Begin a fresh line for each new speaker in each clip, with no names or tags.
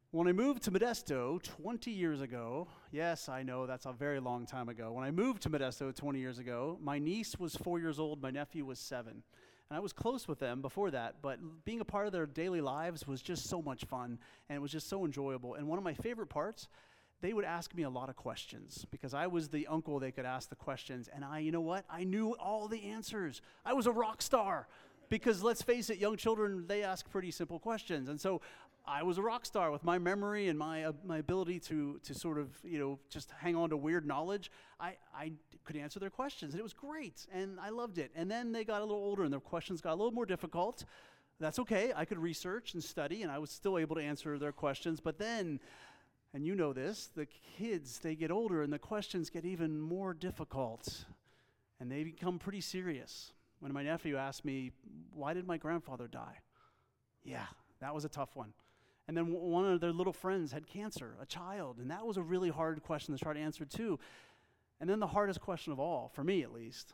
When I moved to Modesto 20 years ago, yes, I know that's a very long time ago. When I moved to Modesto 20 years ago, my niece was 4 years old, my nephew was 7. And I was close with them before that, but being a part of their daily lives was just so much fun, and it was just so enjoyable. And one of my favorite parts, they would ask me a lot of questions because I was the uncle they could ask the questions, and you know what? I knew all the answers. I was a rock star because let's face it, young children, they ask pretty simple questions. And so I was a rock star with my memory and my ability to sort of, just hang on to weird knowledge. I could answer their questions, and it was great, and I loved it. And then they got a little older, and their questions got a little more difficult. That's okay. I could research and study, and I was still able to answer their questions. But then, and you know this, the kids, they get older, and the questions get even more difficult, and they become pretty serious. When my nephew asked me, why did my grandfather die? Yeah, that was a tough one. And then one of their little friends had cancer, a child, and that was a really hard question to try to answer too. And then the hardest question of all, for me at least,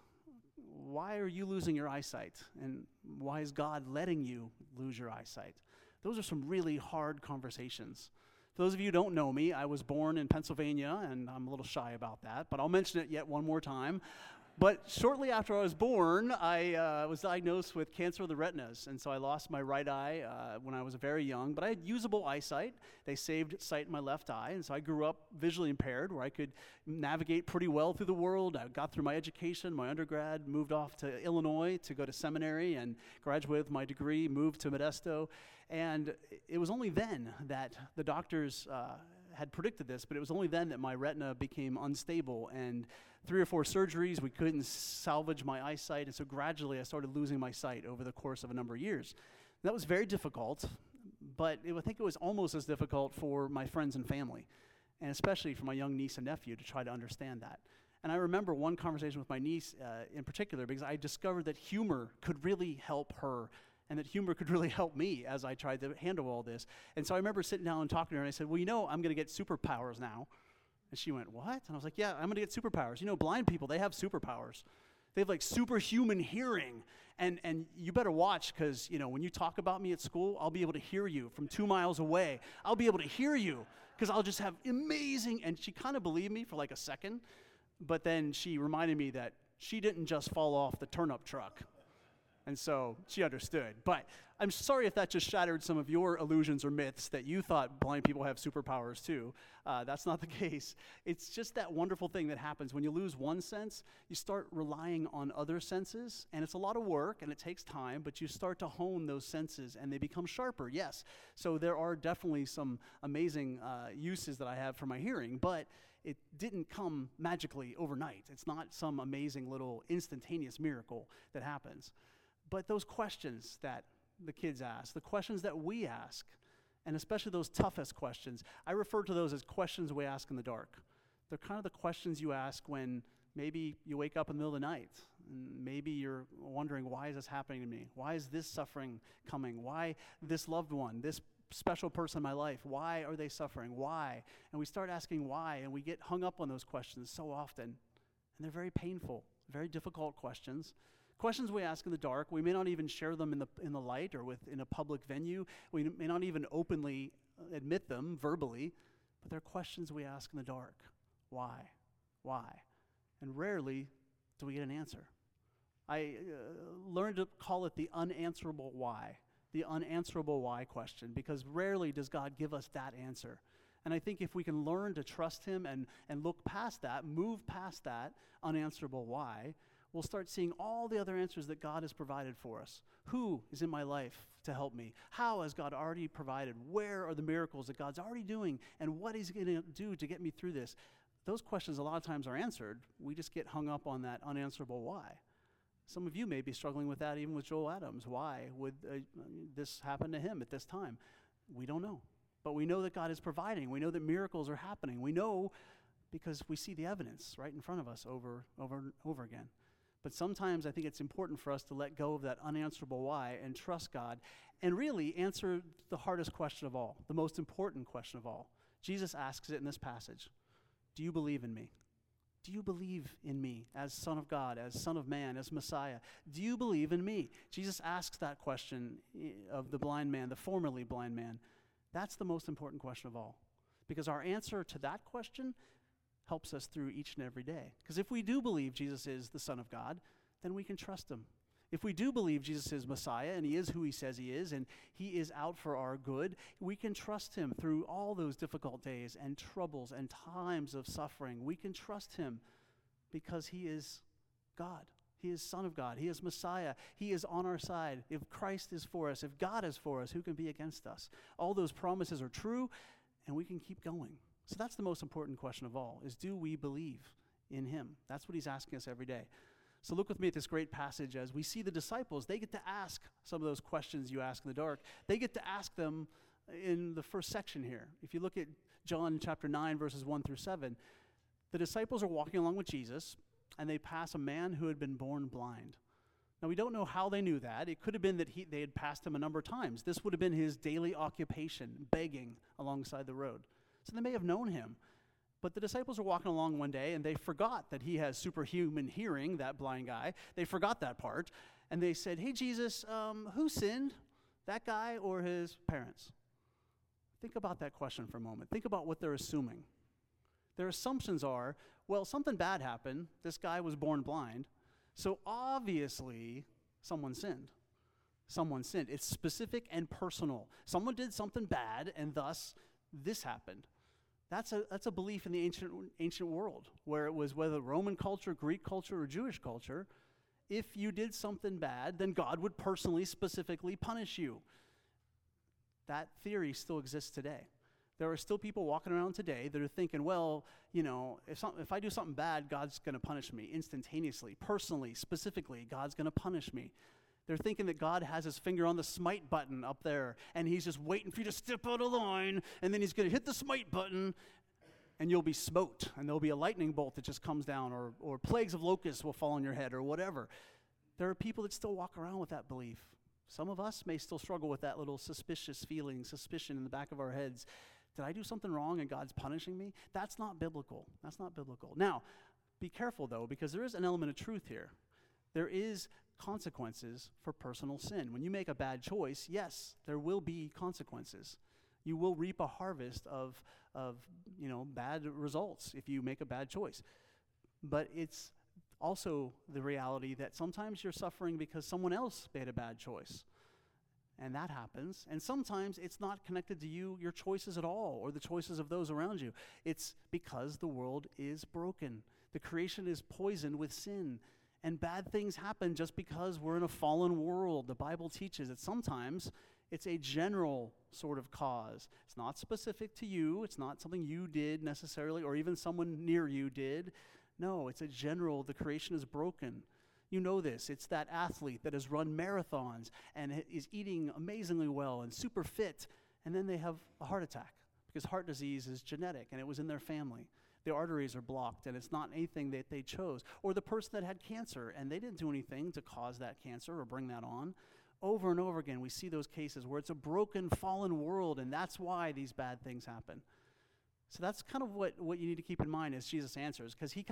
why are you losing your eyesight? And why is God letting you lose your eyesight? Those are some really hard conversations. For those of you who don't know me, I was born in Pennsylvania, and I'm a little shy about that, but I'll mention it yet one more time. But shortly after I was born, I was diagnosed with cancer of the retinas, and so I lost my right eye when I was very young, but I had usable eyesight. They saved sight in my left eye, and so I grew up visually impaired, where I could navigate pretty well through the world. I got through my education, my undergrad, moved off to Illinois to go to seminary, and graduated with my degree, moved to Modesto, and it was only then that the doctors had predicted this, but it was only then that my retina became unstable, and 3 or 4 surgeries, we couldn't salvage my eyesight, and so gradually I started losing my sight over the course of a number of years. That was very difficult, but I think it was almost as difficult for my friends and family, and especially for my young niece and nephew to try to understand that. And I remember one conversation with my niece in particular, because I discovered that humor could really help her, and that humor could really help me as I tried to handle all this. And so I remember sitting down and talking to her, and I said, well, I'm going to get superpowers now. And she went, what? And I was like, yeah, I'm going to get superpowers. Blind people, they have superpowers. They have like superhuman hearing. And you better watch, because, when you talk about me at school, I'll be able to hear you from 2 miles away. I'll be able to hear you because I'll just have amazing, and she kind of believed me for like a second, but then she reminded me that she didn't just fall off the turnip truck. And so she understood. But I'm sorry if that just shattered some of your illusions or myths that you thought blind people have superpowers too. That's not the case. It's just that wonderful thing that happens. When you lose one sense, you start relying on other senses. And it's a lot of work, and it takes time, but you start to hone those senses, and they become sharper, yes. So there are definitely some amazing uses that I have for my hearing, but it didn't come magically overnight. It's not some amazing little instantaneous miracle that happens. But those questions that the kids ask, the questions that we ask, and especially those toughest questions, I refer to those as questions we ask in the dark. They're kind of the questions you ask when maybe you wake up in the middle of the night, and maybe you're wondering, why is this happening to me? Why is this suffering coming? Why this loved one, this special person in my life, why are they suffering? Why? And we start asking why, and we get hung up on those questions so often. And they're very painful, very difficult questions. Questions we ask in the dark. We may not even share them in the light or in a public venue. We may not even openly admit them verbally, but they're questions we ask in the dark. Why? Why? And rarely do we get an answer. I learned to call it the unanswerable why, the unanswerable why question, because rarely does God give us that answer. And I think if we can learn to trust him and look past that, move past that unanswerable why, we'll start seeing all the other answers that God has provided for us. Who is in my life to help me? How has God already provided? Where are the miracles that God's already doing? And what is he going to do to get me through this? Those questions a lot of times are answered. We just get hung up on that unanswerable why. Some of you may be struggling with that even with Joel Adams. Why would this happen to him at this time? We don't know. But we know that God is providing. We know that miracles are happening. We know because we see the evidence right in front of us over and over again. But sometimes I think it's important for us to let go of that unanswerable why and trust God and really answer the hardest question of all, the most important question of all. Jesus asks it in this passage. Do you believe in me? Do you believe in me as Son of God, as Son of Man, as Messiah? Do you believe in me? Jesus asks that question of the blind man, the formerly blind man. That's the most important question of all, because our answer to that question helps us through each and every day. Because if we do believe Jesus is the Son of God, then we can trust him. If we do believe Jesus is Messiah and he is who he says he is and he is out for our good, we can trust him through all those difficult days and troubles and times of suffering. We can trust him because he is God. He is Son of God. He is Messiah. He is on our side. If Christ is for us, if God is for us, who can be against us? All those promises are true, and we can keep going. So that's the most important question of all, is do we believe in him? That's what he's asking us every day. So look with me at this great passage as we see the disciples. They get to ask some of those questions you ask in the dark. They get to ask them in the first section here. If you look at John chapter 9, verses 1 through 7, the disciples are walking along with Jesus, and they pass a man who had been born blind. Now, we don't know how they knew that. It could have been that they had passed him a number of times. This would have been his daily occupation, begging alongside the road. So they may have known him. But the disciples are walking along one day, and they forgot that he has superhuman hearing, that blind guy. They forgot that part. And they said, hey, Jesus, who sinned, that guy or his parents? Think about that question for a moment. Think about what they're assuming. Their assumptions are, well, something bad happened. This guy was born blind. So obviously, someone sinned. Someone sinned. It's specific and personal. Someone did something bad, and thus this happened. That's a belief in the ancient world, where it was whether Roman culture, Greek culture, or Jewish culture, if you did something bad, then God would personally, specifically punish you. That theory still exists today. There are still people walking around today that are thinking, well, if I do something bad, God's going to punish me instantaneously, personally, specifically, God's going to punish me. They're thinking that God has his finger on the smite button up there, and he's just waiting for you to step out of line, and then he's going to hit the smite button, and you'll be smote, and there'll be a lightning bolt that just comes down, or plagues of locusts will fall on your head, or whatever. There are people that still walk around with that belief. Some of us may still struggle with that little suspicion in the back of our heads. Did I do something wrong and God's punishing me? That's not biblical. That's not biblical. Now, be careful, though, because there is an element of truth here. There is consequences for personal sin. When you make a bad choice, yes, there will be consequences. You will reap a harvest of bad results if you make a bad choice. But it's also the reality that sometimes you're suffering because someone else made a bad choice. And that happens. And sometimes it's not connected to you, your choices at all, or the choices of those around you. It's because the world is broken. The creation is poisoned with sin. And bad things happen just because we're in a fallen world. The Bible teaches that sometimes it's a general sort of cause. It's not specific to you. It's not something you did necessarily, or even someone near you did. No, it's a general, the creation is broken. You know this. It's that athlete that has run marathons and is eating amazingly well and super fit, and then they have a heart attack because heart disease is genetic and it was in their family. The arteries are blocked and it's not anything that they chose. Or the person that had cancer and they didn't do anything to cause that cancer or bring that on. Over and over again, we see those cases where it's a broken, fallen world, and that's why these bad things happen. So that's kind of what you need to keep in mind as Jesus answers, because he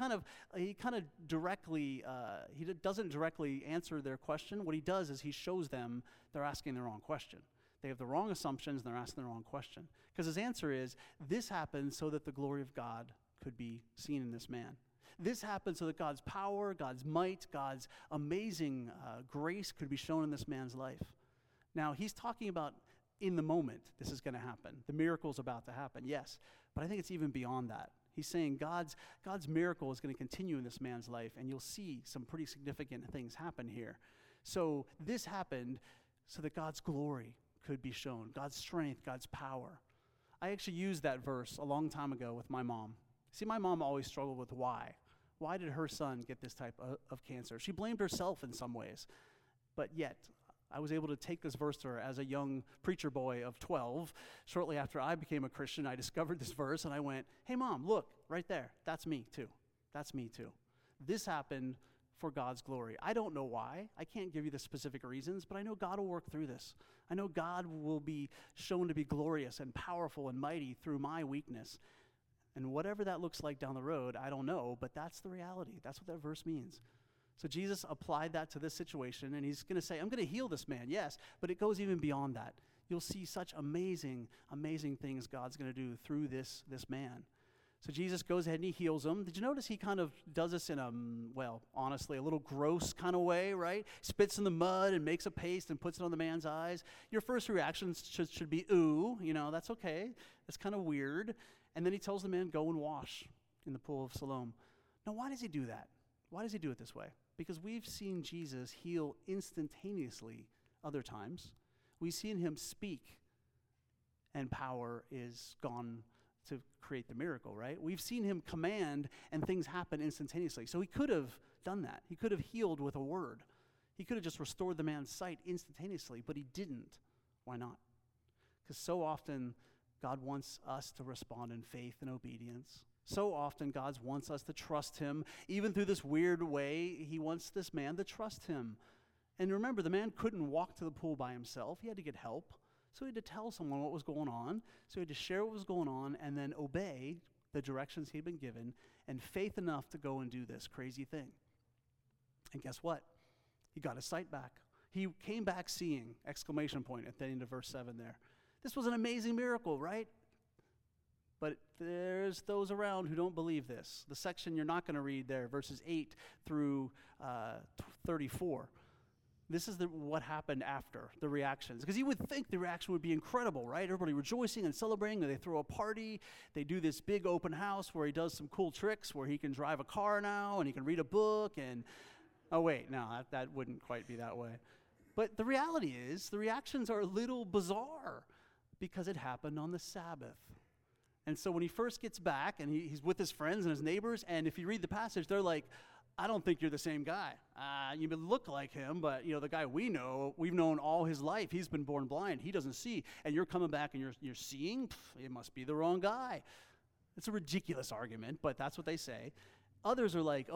doesn't directly answer their question. What he does is he shows them they're asking the wrong question. They have the wrong assumptions, and they're asking the wrong question. Because his answer is, this happened so that the glory of God could be seen in this man. This happened so that God's power, God's might, God's amazing grace could be shown in this man's life. Now, he's talking about in the moment this is going to happen. The miracle's about to happen, yes. But I think it's even beyond that. He's saying God's miracle is going to continue in this man's life, and you'll see some pretty significant things happen here. So this happened so that God's glory could be shown, God's strength, God's power. I actually used that verse a long time ago with my mom. See, my mom always struggled with why. Why did her son get this type of cancer? She blamed herself in some ways, but yet I was able to take this verse to her as a young preacher boy of 12. Shortly after I became a Christian, I discovered this verse, and I went, hey, Mom, look, right there. That's me, too. That's me, too. This happened for God's glory. I don't know why. I can't give you the specific reasons, but I know God will work through this. I know God will be shown to be glorious and powerful and mighty through my weakness. And whatever that looks like down the road, I don't know, but that's the reality. That's what that verse means. So Jesus applied that to this situation, and he's going to say, I'm going to heal this man, yes, but it goes even beyond that. you'll see such amazing, amazing things God's going to do through this man. So Jesus goes ahead and he heals him. Did you notice he kind of does this in a, honestly, a little gross kind of way, right? Spits in the mud and makes a paste and puts it on the man's eyes. Your first reaction should be, ooh, that's okay. That's kind of weird. And then he tells the man, go and wash in the pool of Siloam. Now, why does he do that? Why does he do it this way? Because we've seen Jesus heal instantaneously other times. We've seen him speak, and power is gone to create the miracle, right? We've seen him command, and things happen instantaneously. So he could have done that. He could have healed with a word. He could have just restored the man's sight instantaneously, but he didn't. Why not? Because so often God wants us to respond in faith and obedience. So often God wants us to trust him. Even through this weird way, he wants this man to trust him. And remember, the man couldn't walk to the pool by himself. He had to get help. So he had to tell someone what was going on. So he had to share what was going on and then obey the directions he'd been given and faith enough to go and do this crazy thing. And guess what? He got his sight back. He came back seeing, ! At the end of verse 7 there. This was an amazing miracle, right? But there's those around who don't believe this. The section you're not going to read there, verses 8 through 34. This is what happened after, the reactions. Because you would think the reaction would be incredible, right? Everybody rejoicing and celebrating. They throw a party. They do this big open house where he does some cool tricks, where he can drive a car now and he can read a book. And oh, wait, no, that wouldn't quite be that way. But the reality is the reactions are a little bizarre because it happened on the Sabbath. And so when he first gets back and he's with his friends and his neighbors, and if you read the passage, they're like, I don't think you're the same guy. You look like him, but the guy we've known all his life. He's been born blind. He doesn't see. And you're coming back and you're seeing? It must be the wrong guy. It's a ridiculous argument, but that's what they say. Others are like,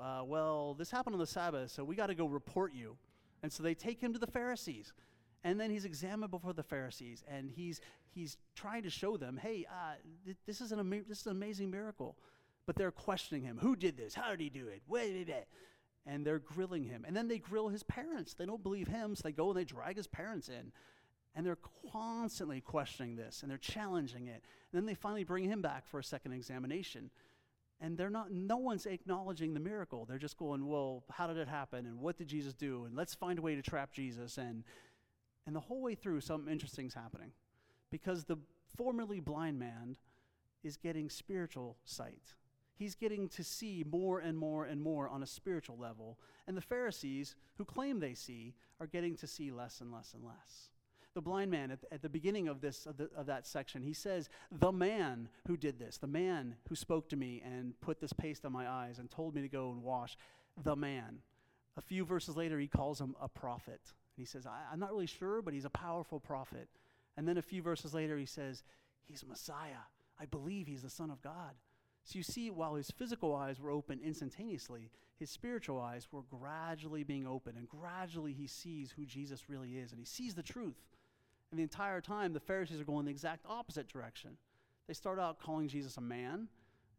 this happened on the Sabbath, so we got to go report you. And so they take him to the Pharisees. And then he's examined before the Pharisees, and he's trying to show them, hey, this is an amazing miracle. But they're questioning him. Who did this? How did he do it? Wait. And they're grilling him. And then they grill his parents. They don't believe him, so they go and they drag his parents in. And they're constantly questioning this, and they're challenging it. And then they finally bring him back for a second examination. And no one's acknowledging the miracle. They're just going, well, how did it happen? And what did Jesus do? And let's find a way to trap Jesus. And the whole way through, something interesting's happening. Because the formerly blind man is getting spiritual sight. He's getting to see more and more and more on a spiritual level. And the Pharisees, who claim they see, are getting to see less and less and less. The blind man, at the beginning of that section, he says, the man who did this, the man who spoke to me and put this paste on my eyes and told me to go and wash, the man. A few verses later, he calls him a prophet. And he says, I'm not really sure, but he's a powerful prophet. And then a few verses later, he says, he's Messiah. I believe he's the Son of God. So you see, while his physical eyes were open instantaneously, his spiritual eyes were gradually being opened, and gradually he sees who Jesus really is, and he sees the truth. And the entire time, the Pharisees are going the exact opposite direction. They start out calling Jesus a man,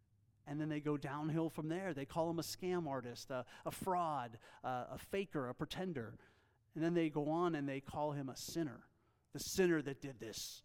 and then they go downhill from there. They call him a scam artist, a fraud, a faker, a pretender. And then they go on and they call him a sinner, the sinner that did this.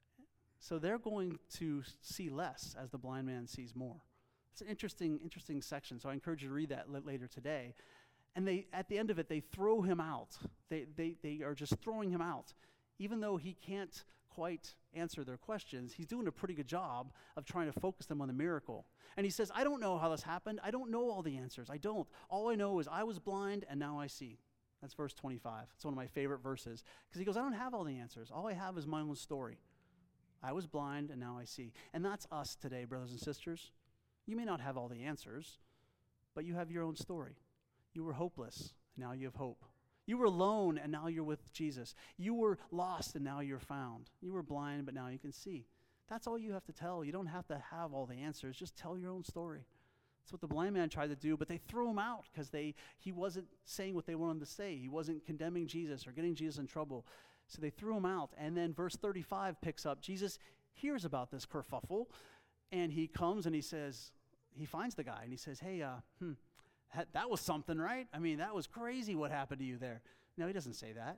So they're going to see less as the blind man sees more. It's an interesting section, so I encourage you to read that later today. And at the end of it, they throw him out. They are just throwing him out. Even though he can't quite answer their questions, he's doing a pretty good job of trying to focus them on the miracle. And he says, I don't know how this happened. I don't know all the answers. I don't. All I know is I was blind and now I see. That's verse 25. It's one of my favorite verses. Because he goes, I don't have all the answers. All I have is my own story. I was blind and now I see. And that's us today, brothers and sisters. You may not have all the answers, but you have your own story. You were hopeless, and now you have hope. You were alone, and now you're with Jesus. You were lost, and now you're found. You were blind, but now you can see. That's all you have to tell. You don't have to have all the answers. Just tell your own story. That's what the blind man tried to do, but they threw him out because he wasn't saying what they wanted him to say. He wasn't condemning Jesus or getting Jesus in trouble. So they threw him out. And then verse 35 picks up. Jesus hears about this kerfuffle, and he comes and he finds the guy, and he says, hey, that was something, right? I mean, that was crazy what happened to you there. No, he doesn't say that.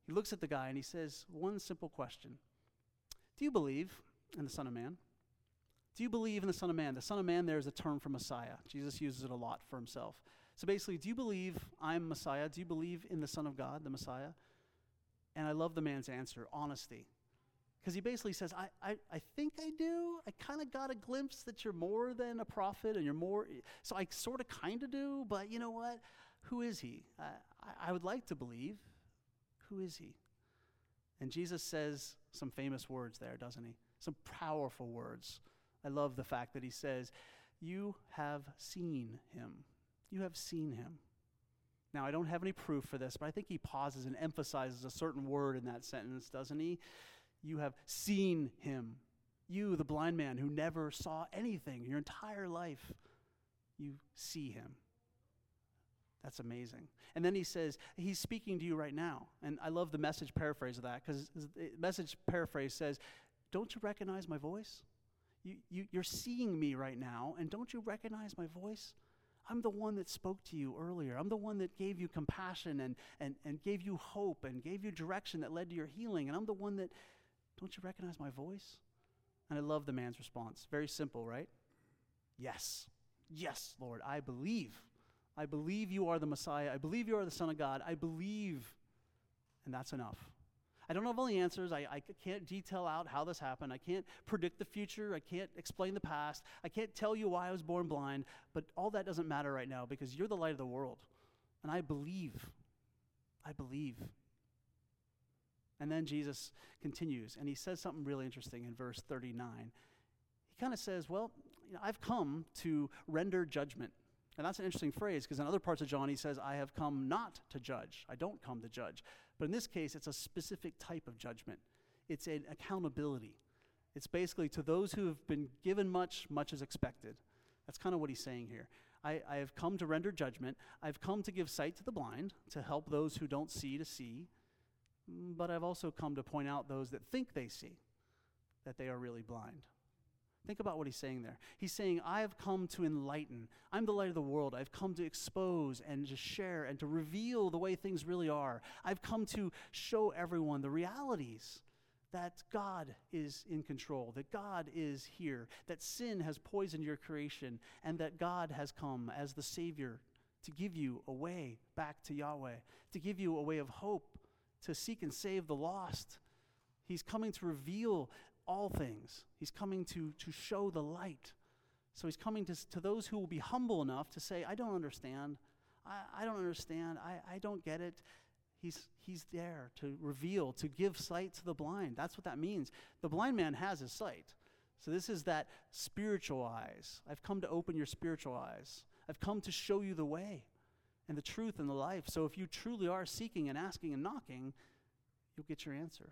He looks at the guy and he says one simple question. Do you believe in the Son of Man? Do you believe in the Son of Man? The Son of Man there is a term for Messiah. Jesus uses it a lot for himself. So basically, do you believe I'm Messiah? Do you believe in the Son of God, the Messiah? And I love the man's answer, honesty. Because he basically says, I think I do. I kind of got a glimpse that you're more than a prophet and you're more. So I sort of kind of do, but you know what? Who is he? I would like to believe. Who is he? And Jesus says some famous words there, doesn't he? Some powerful words. I love the fact that he says, you have seen him. You have seen him. Now, I don't have any proof for this, but I think he pauses and emphasizes a certain word in that sentence, doesn't he? You have seen him. You, the blind man who never saw anything your entire life, you see him. That's amazing. And then he says, he's speaking to you right now. And I love the Message paraphrase of that, because the Message paraphrase says, don't you recognize my voice? You're seeing me right now, and don't you recognize my voice? I'm the one that spoke to you earlier. I'm the one that gave you compassion and gave you hope and gave you direction that led to your healing. And I'm the one that, don't you recognize my voice? And I love the man's response. Very simple, right? Yes. Yes, Lord, I believe. I believe you are the Messiah. I believe you are the Son of God. I believe. And that's enough. I don't have all the answers. I can't detail out how this happened. I can't predict the future. I can't explain the past. I can't tell you why I was born blind. But all that doesn't matter right now, because you're the light of the world. And I believe. I believe. And then Jesus continues, and he says something really interesting in verse 39. He kind of says, well, I've come to render judgment. And that's an interesting phrase, because in other parts of John, he says, I have come not to judge. I don't come to judge. But in this case, it's a specific type of judgment. It's an accountability. It's basically to those who have been given much, much is expected. That's kind of what he's saying here. I have come to render judgment. I've come to give sight to the blind, to help those who don't see to see. But I've also come to point out those that think they see, that they are really blind. Think about what he's saying there. He's saying, I have come to enlighten. I'm the light of the world. I've come to expose and to share and to reveal the way things really are. I've come to show everyone the realities that God is in control, that God is here, that sin has poisoned your creation, and that God has come as the Savior to give you a way back to Yahweh, to give you a way of hope, to seek and save the lost. He's coming to reveal all things. He's coming to show the light. So he's coming to those who will be humble enough to say, I don't understand. I don't understand. I don't get it. He's there to reveal, to give sight to the blind. That's what that means. The blind man has his sight. So this is that spiritual eyes. I've come to open your spiritual eyes. I've come to show you the way and the truth and the life. So if you truly are seeking and asking and knocking, you'll get your answer.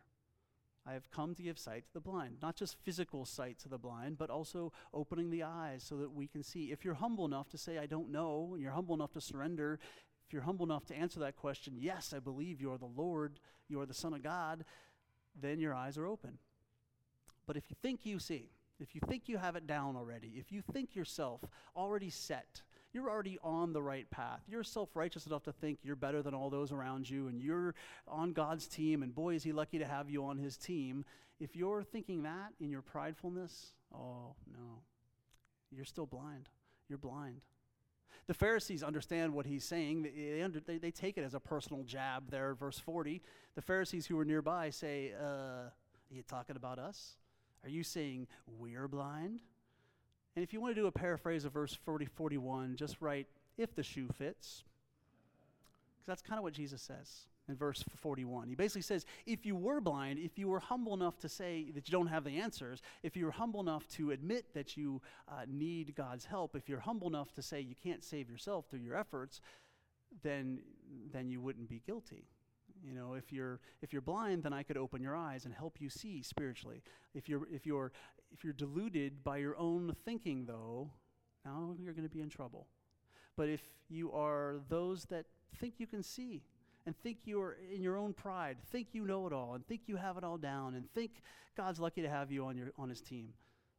I have come to give sight to the blind. Not just physical sight to the blind, but also opening the eyes so that we can see. If you're humble enough to say, I don't know, and you're humble enough to surrender, if you're humble enough to answer that question, yes, I believe you are the Lord, you are the Son of God, then your eyes are open. But if you think you see, if you think you have it down already, if you think yourself already set, you're already on the right path. You're self-righteous enough to think you're better than all those around you, and you're on God's team, and boy, is he lucky to have you on his team. If you're thinking that in your pridefulness, oh, no. You're still blind. You're blind. The Pharisees understand what he's saying. They take it as a personal jab there, verse 40. The Pharisees who were nearby say, are you talking about us? Are you saying we're blind? And if you want to do a paraphrase of verse 41, just write, if the shoe fits. Because that's kind of what Jesus says in verse 41. He basically says, if you were blind, if you were humble enough to say that you don't have the answers, if you were humble enough to admit that you need God's help, if you're humble enough to say you can't save yourself through your efforts, then you wouldn't be guilty. You know, if you're blind, then I could open your eyes and help you see spiritually. If you're deluded by your own thinking, though, now you're going to be in trouble. But if you are those that think you can see and think you're in your own pride, think you know it all, and think you have it all down, and think God's lucky to have you on his team,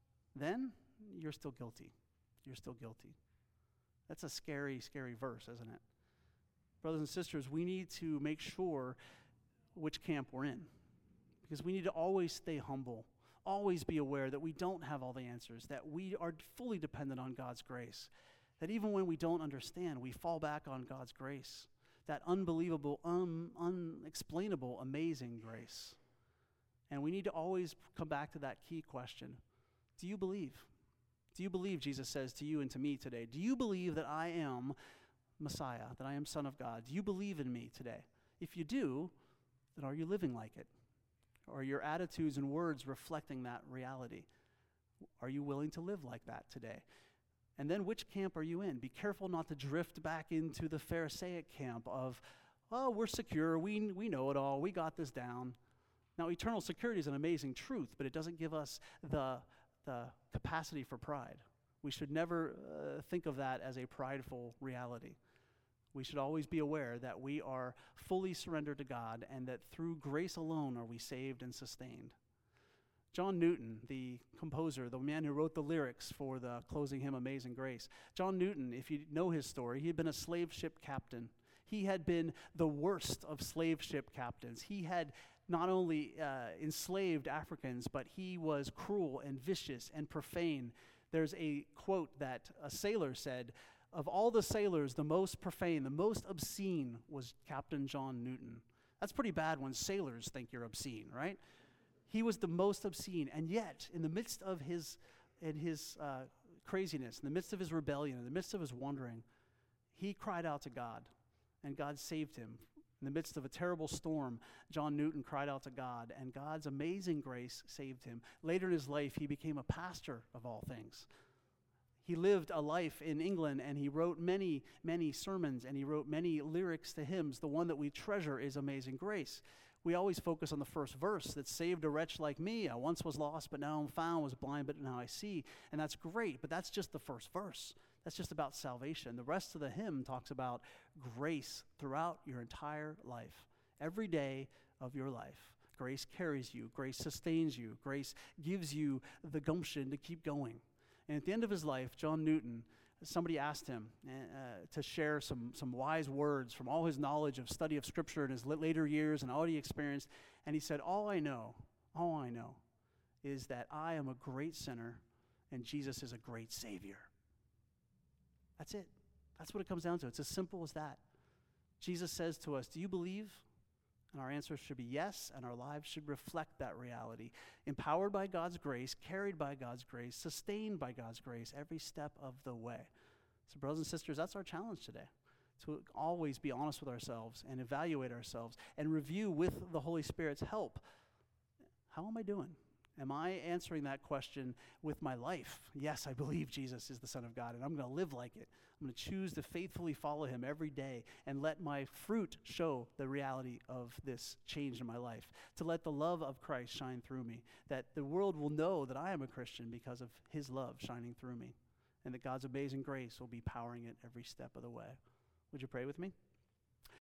then you're still guilty. You're still guilty. That's a scary, scary verse, isn't it? Brothers and sisters, we need to make sure which camp we're in. Because we need to always stay humble, always be aware that we don't have all the answers, that we are fully dependent on God's grace, that even when we don't understand, we fall back on God's grace, that unbelievable, unexplainable, amazing grace. And we need to always come back to that key question. Do you believe? Do you believe, Jesus says to you and to me today, do you believe that I am Messiah, that I am Son of God? Do you believe in me today? If you do, then are you living like it? Are your attitudes and words reflecting that reality? Are you willing to live like that today? And then which camp are you in? Be careful not to drift back into the Pharisaic camp of, oh, we're secure, we know it all, we got this down. Now, eternal security is an amazing truth, but it doesn't give us the capacity for pride. We should never think of that as a prideful reality. We should always be aware that we are fully surrendered to God and that through grace alone are we saved and sustained. John Newton, the composer, the man who wrote the lyrics for the closing hymn, Amazing Grace. John Newton, if you know his story, he had been a slave ship captain. He had been the worst of slave ship captains. He had not only enslaved Africans, but he was cruel and vicious and profane. There's a quote that a sailor said, of all the sailors, the most profane, the most obscene was Captain John Newton. That's pretty bad when sailors think you're obscene, right? He was the most obscene, and yet, in the midst of his craziness, in the midst of his rebellion, in the midst of his wandering, he cried out to God, and God saved him. In the midst of a terrible storm, John Newton cried out to God, and God's amazing grace saved him. Later in his life, he became a pastor of all things. He lived a life in England, and he wrote many, many sermons, and he wrote many lyrics to hymns. The one that we treasure is Amazing Grace. We always focus on the first verse that saved a wretch like me. I once was lost, but now I'm found, was blind, but now I see. And that's great, but that's just the first verse. That's just about salvation. The rest of the hymn talks about grace throughout your entire life. Every day of your life, grace carries you, grace sustains you, grace gives you the gumption to keep going. And at the end of his life, John Newton, somebody asked him to share some wise words from all his knowledge of study of Scripture in his later years and all he experienced. And he said, all I know is that I am a great sinner and Jesus is a great Savior. That's it. That's what it comes down to. It's as simple as that. Jesus says to us, do you believe? And our answer should be yes, and our lives should reflect that reality. Empowered by God's grace, carried by God's grace, sustained by God's grace every step of the way. So brothers and sisters, that's our challenge today, to always be honest with ourselves and evaluate ourselves and review with the Holy Spirit's help. How am I doing? Am I answering that question with my life? Yes, I believe Jesus is the Son of God, and I'm going to live like it. I'm going to choose to faithfully follow him every day and let my fruit show the reality of this change in my life, to let the love of Christ shine through me, that the world will know that I am a Christian because of his love shining through me, and that God's amazing grace will be powering it every step of the way. Would you pray with me?